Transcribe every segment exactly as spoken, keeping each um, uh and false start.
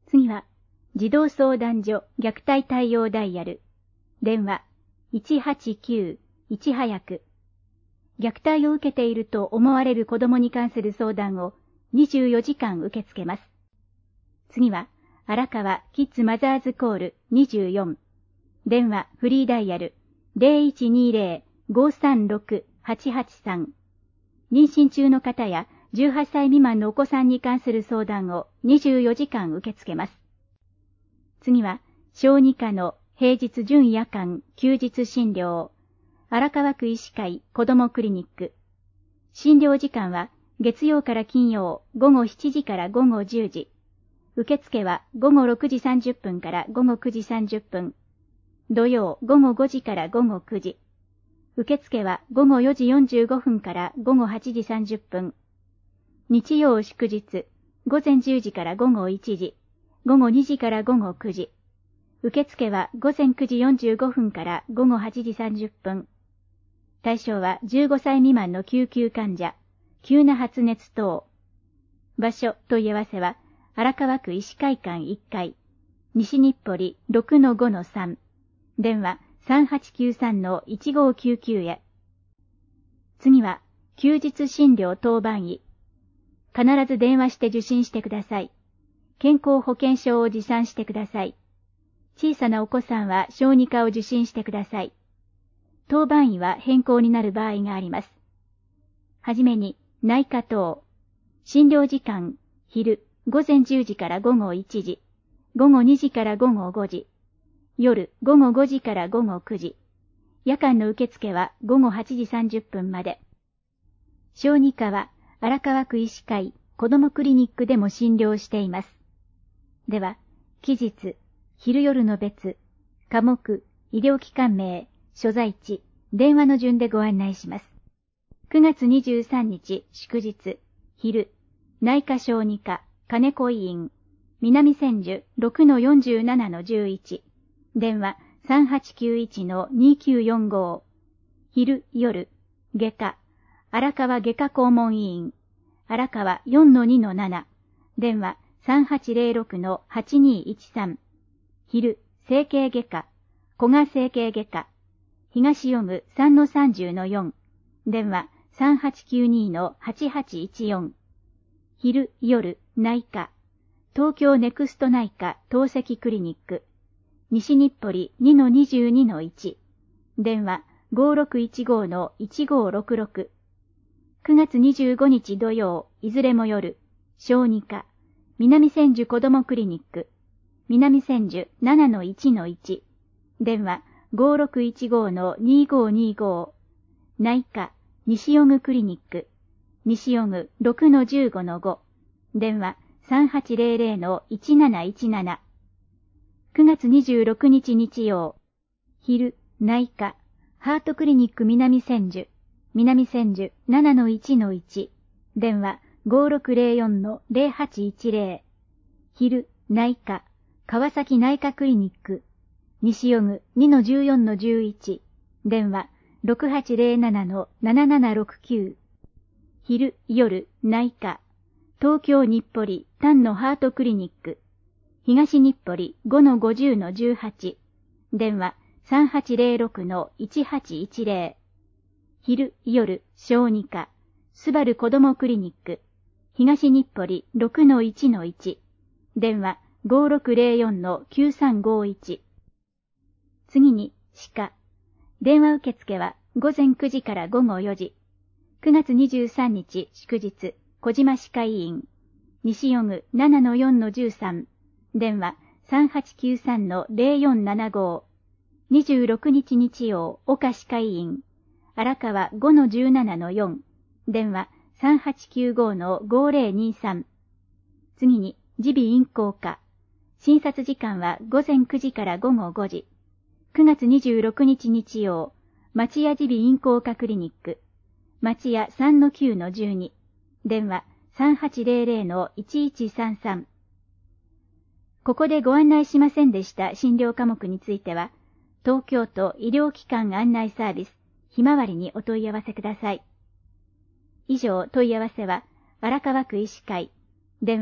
次は、児童相談所虐待対応ダイヤル。電話、いちはちきゅう、いち早く。虐待を受けていると思われる子供に関する相談をにじゅうよじかん受け付けます。次は、荒川キッズマザーズコールにじゅうよん。電話フリーダイヤル ゼロいちにゼロ ごさんろく はちはちさん。妊娠中の方やじゅうはっさい未満のお子さんに関する相談をにじゅうよじかん受け付けます。次は、小児科の平日準夜間休日診療。荒川区医師会子どもクリニック。診療時間は月曜から金曜午後しちじから午後じゅうじ。受付は午後ろくじさんじゅっぷんから午後くじさんじゅっぷん。土曜午後ごじから午後くじ。受付は午後よじよんじゅうごふんから午後はちじさんじゅっぷん。日曜祝日、午前じゅうじから午後いちじ、午後にじから午後くじ。受付は午前くじよんじゅうごふんから午後はちじさんじゅっぷん。対象はじゅうごさい未満の救急患者、急な発熱等。場所問い合わせは、荒川区医師会館いっかい、西日暮里 ろくのごのさん、電話 さんはちきゅうさんのいちごきゅうきゅう へ。次は、休日診療当番医。必ず電話して受診してください。健康保険証を持参してください。小さなお子さんは小児科を受診してください。当番医は変更になる場合があります。はじめに、内科等。診療時間、昼、午前じゅうじから午後いちじ、午後にじから午後ごじ、夜午後ごじから午後くじ、夜間の受付は午後はちじさんじゅっぷんまで。小児科は荒川区医師会子どもクリニックでも診療しています。では、期日、昼夜の別、科目、医療機関名、所在地、電話の順でご案内します。くがつにじゅうさんにち祝日、昼、内科小児科、金子医院、南千住 ろくのよんじゅうななのじゅういち、電話 さんはちきゅういちのにきゅうよんご、昼夜、外科、荒川外科肛門医院、荒川 よんのにのなな、電話 さんはちゼロろくのはちにいちさん、昼、整形外科、古賀整形外科、東予具 さんのさんじゅうのよん、電話 さんはちきゅうにのはちはちいちよん、昼夜内科、東京ネクスト内科透析クリニック、西日暮里 にのにじゅうにのいち、電話 ごろくいちごのいちごろくろく、くがつにじゅうごにち土曜、いずれも夜、小児科、南千住子どもクリニック、南千住 ななのいちのいち、電話 ごろくいちごのにごにご、内科、西予具クリニック、西予具 ろくのじゅうごのご、電話 さんはちゼロゼロのいちなないちなな。くがつにじゅうろくにち日曜、昼、内科、ハートクリニック南千住、南千住 ななのいちのいち、電話 ごろくゼロよんのゼロはちいちゼロ、昼、内科、川崎内科クリニック、西予具 にのじゅうよんのじゅういち、電話ろくはちゼロななのななななろくきゅう、昼、夜、内科、東京日暮里丹野ハートクリニック、東日暮里 ごのごじゅうのじゅうはち、電話 さんはちゼロろくのいちはちいちゼロ、昼、夜、小児科、スバル子どもクリニック、東日暮里 ろくのいちのいち、電話ごろくゼロよんのきゅうさんごいち。次に、歯科。電話受付は午前くじから午後よじ。くがつにじゅうさんにち祝日、小島歯科医院、西予具 ななのよんのじゅうさん、電話 さんはちきゅうさんのゼロよんななご、にじゅうろくにち日曜、岡歯科医院、荒川 ごのじゅうななのよん、電話 さんはちきゅうごのごゼロにさん。次に、耳鼻咽喉科。診察時間は午前くじから午後ごじ。くがつにじゅうろくにち日曜、町屋耳鼻咽喉科クリニック、町屋 さんのきゅうのじゅうに、電話 さんはちゼロゼロのいちいちさんさん。ここでご案内しませんでした診療科目については、東京都医療機関案内サービス、ひまわりにお問い合わせください。以上、問い合わせは、荒川区医師会、電話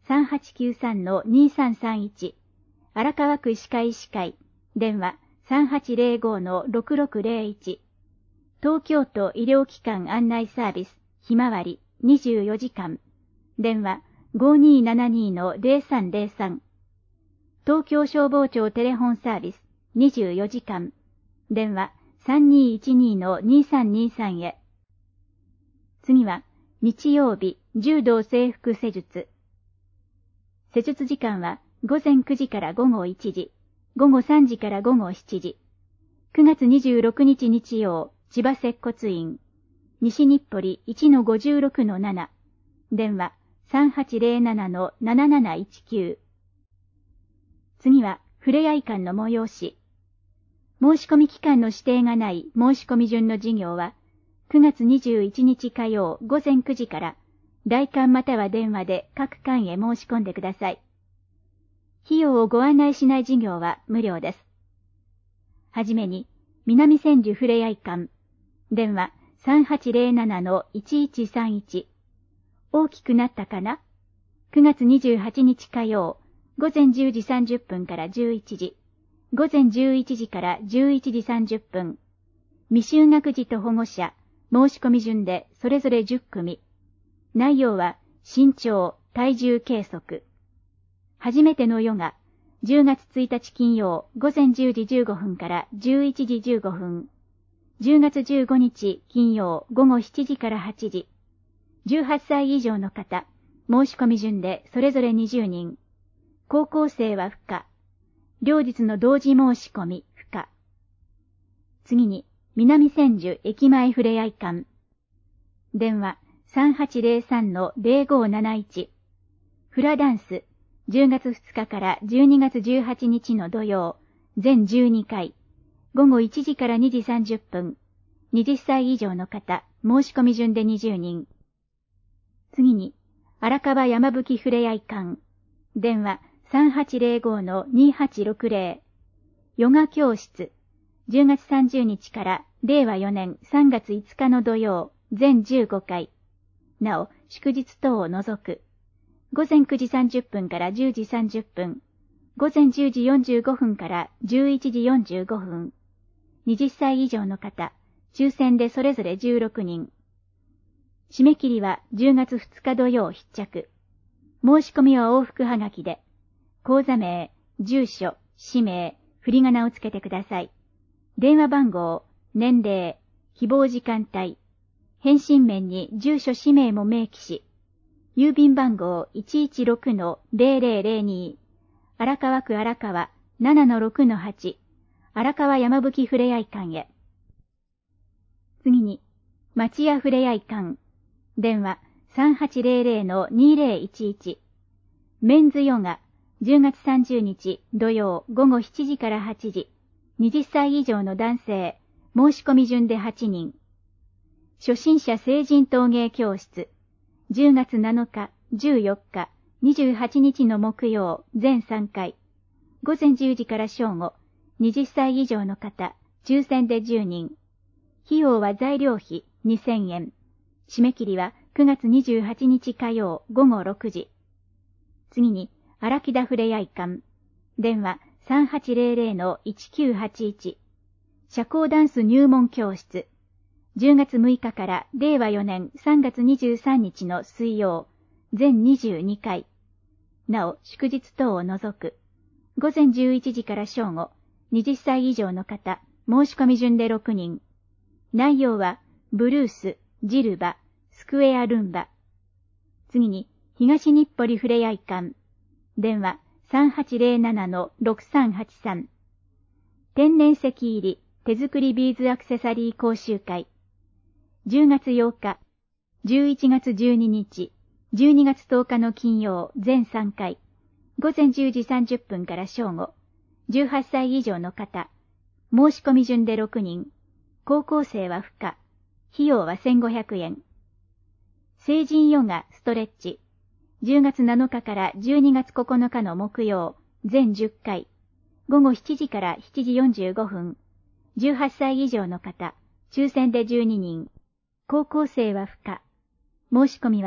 さんはちきゅうさんのにさんさんいち、荒川区歯科医師会、電話さんはちゼロごのろくろくゼロいち、東京都医療機関案内サービス、ひまわりにじゅうよじかん、電話ごにーななにのゼロさんゼロさん、東京消防庁テレホンサービスにじゅうよじかん、電話さんにーいちにのにさんにさんへ。次は、日曜日、柔道整復施術。施術時間は午前くじから午後いちじ、午後さんじから午後しちじ。くがつにじゅうろくにち日曜、千葉接骨院。西日暮里 いちのごじゅうろくのなな。電話さんはちゼロななのなななないちきゅう。次は、ふれあい館の催し。申し込み期間の指定がない申し込み順の事業は、くがつにじゅういちにち火曜午前くじから、来館または電話で各館へ申し込んでください。費用をご案内しない事業は無料です。はじめに、南千住ふれあい館。電話さんはちゼロななのいちいちさんいち。大きくなったかな？ く 月にじゅうはちにち火曜、午前じゅうじさんじゅっぷんからじゅういちじ、午前じゅういちじからじゅういちじさんじゅっぷん。未就学児と保護者、申し込み順でそれぞれじゅっくみ。内容は身長、体重計測。初めてのヨガ、じゅうがつついたち金曜午前じゅうじじゅうごふんからじゅういちじじゅうごふん。じゅうがつじゅうごにち金曜午後しちじからはちじ。じゅうはっさい以上の方、申し込み順でそれぞれにじゅうにん。高校生は不可。両日の同時申し込み不可。次に、南千住駅前ふれあい館。電話さんはちゼロさんのゼロごーなないち。フラダンス、じゅうがつふつかからじゅうにがつじゅうはちにちの土曜、全じゅうにかい。午後いちじからにじさんじゅっぷん。はたち以上の方、申し込み順でにじゅうにん。次に、荒川山吹ふれあい館。電話さんはちゼロごのにはちろくゼロ。ヨガ教室。じゅうがつさんじゅうにちかられいわよねんさんがついつかの土曜、全じゅうごかい。なお、祝日等を除く。午前くじさんじゅっぷんからじゅうじさんじゅっぷん。午前じゅうじよんじゅうごふんからじゅういちじよんじゅうごふん。はたち以上の方、抽選でそれぞれじゅうろくにん。締め切りはじゅうがつふつか土曜必着。申し込みは往復はがきで、口座名、住所、氏名、振り仮名をつけてください。電話番号、年齢、希望時間帯、返信面に住所氏名も明記し、郵便番号 いちいちろくのゼロゼロゼロに、荒川区荒川 ななのろくのはち、荒川山吹ふれあい館へ。次に、町屋ふれあい館。電話さんはちゼロゼロのにゼロいちいち。メンズヨガ、じゅうがつさんじゅうにち土曜午後しちじからはちじ。はたち以上の男性、申し込み順ではちにん。初心者成人陶芸教室。じゅうがつなのか、じゅうよっか、にじゅうはちにちの木曜、全さんかい。午前じゅうじから正午。はたち以上の方、抽選でじゅうにん。費用は材料費にせんえん。締め切りはくがつにじゅうはちにち火曜午後ろくじ。次に、荒木田ふれあい館。電話さんはちゼロゼロのいちきゅうはちいち。社交ダンス入門教室。じゅうがつむいかかられいわよねんさんがつにじゅうさんにちの水曜、全にじゅうにかい。なお、祝日等を除く。午前じゅういちじから正午。はたち以上の方、申し込み順でろくにん。内容は、ブルース、ジルバ、スクエアルンバ。次に、東日暮里ふれあい館。電話さんはちゼロななのろくさんはちさん。天然石入り手作りビーズアクセサリー講習会。じゅうがつようか、じゅういちがつじゅうににち、じゅうにがつとおかの金曜全さんかい。午前じゅうじさんじゅっぷんから正午。じゅうはっさい以上の方。申し込み順でろくにん。高校生は不可。費用はせんごひゃくえん。成人ヨガストレッチ。じゅうがつなのかからじゅうにがつここのかの木曜、全じゅっかい。午後しちじからしちじよんじゅうごふん。じゅうはっさい以上の方、抽選でじゅうににん。高校生は不可。申し込みは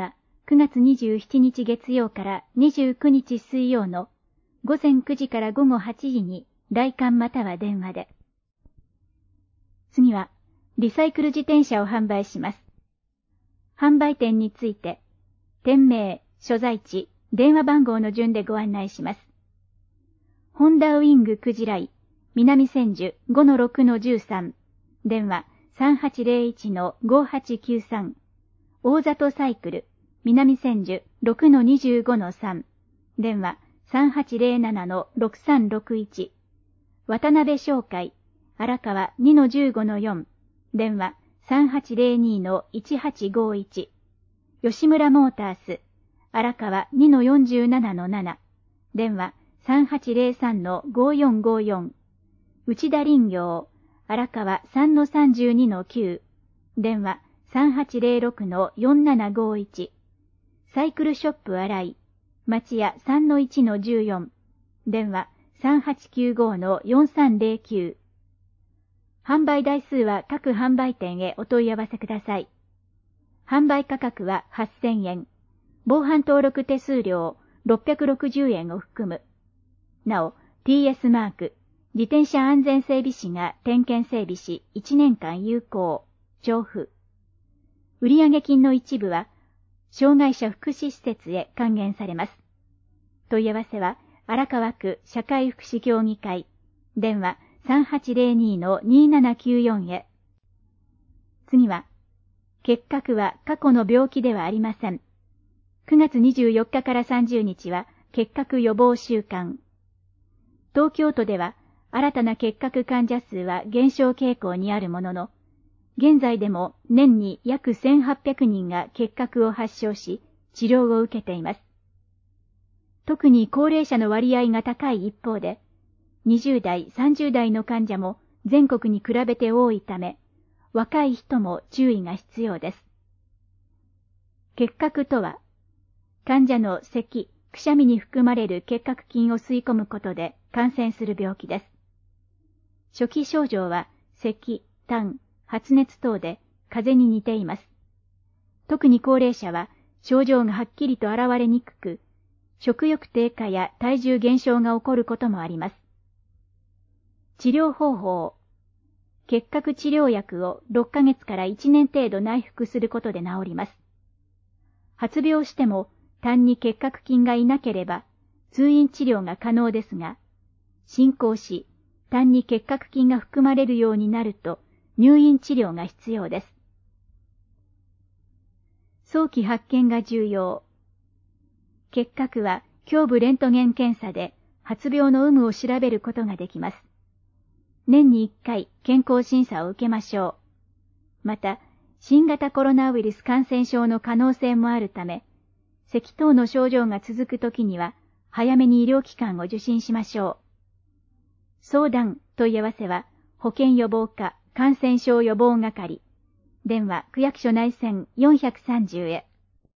くがつにじゅうしちにち月曜からにじゅうくにち水曜のごぜんくじからごごはちじに来館または電話で。次は、リサイクル自転車を販売します。販売店について、店名、所在地、電話番号の順でご案内します。ホンダウィングクジライ、南千住 ごのろくのじゅうさん、電話 さんはちぜろいちのごはちきゅうさん、大里サイクル、南千住 ろくのにじゅうごのさん、電話 さんはちぜろななのろくさんろくいち、渡辺商会、荒川 にのじゅうごのよん、電話 さんはちぜろにのいちはちごいち、吉村モータース、荒川 にのよんじゅうななのなな、電話 さんはちぜろさんのごよんごよん、内田林業、荒川 さんのさんじゅうにのきゅう、電話 さんはちぜろろくのよんななごいち、サイクルショップ荒井、町屋 さんのいちのじゅうよん、電話 さんはちきゅうごのよんさんぜろきゅう。販売台数は各販売店へお問い合わせください。販売価格ははっせんえん。防犯登録手数料ろっぴゃくろくじゅうえんを含む。なお、ティーエス マーク、自転車安全整備士が点検整備しいちねんかん有効、調布。売上金の一部は、障害者福祉施設へ還元されます。問い合わせは、荒川区社会福祉協議会、電話 さんはちぜろにのにななきゅうよん へ。次は、結核は過去の病気ではありません。くがつにじゅうよっかからさんじゅうにちは結核予防週間。東京都では新たな結核患者数は減少傾向にあるものの、現在でも年に約せんはっぴゃくにんが結核を発症し、治療を受けています。特に高齢者の割合が高い一方で、にじゅうだい、さんじゅうだいの患者も全国に比べて多いため、若い人も注意が必要です。結核とは、患者の咳、くしゃみに含まれる結核菌を吸い込むことで感染する病気です。初期症状は咳、痰、発熱等で風邪に似ています。特に高齢者は症状がはっきりと現れにくく、食欲低下や体重減少が起こることもあります。治療方法。結核治療薬をろっかげつからいちねん程度内服することで治ります。発病しても単に結核菌がいなければ通院治療が可能ですが、進行し単に結核菌が含まれるようになると入院治療が必要です。早期発見が重要。結核は胸部レントゲン検査で発病の有無を調べることができます。年にいっかい健康審査を受けましょう。また、新型コロナウイルス感染症の可能性もあるため、咳等の症状が続くときには、早めに医療機関を受診しましょう。相談、問い合わせは、保健予防課感染症予防係。電話、区役所内線よんひゃくさんじゅうへ。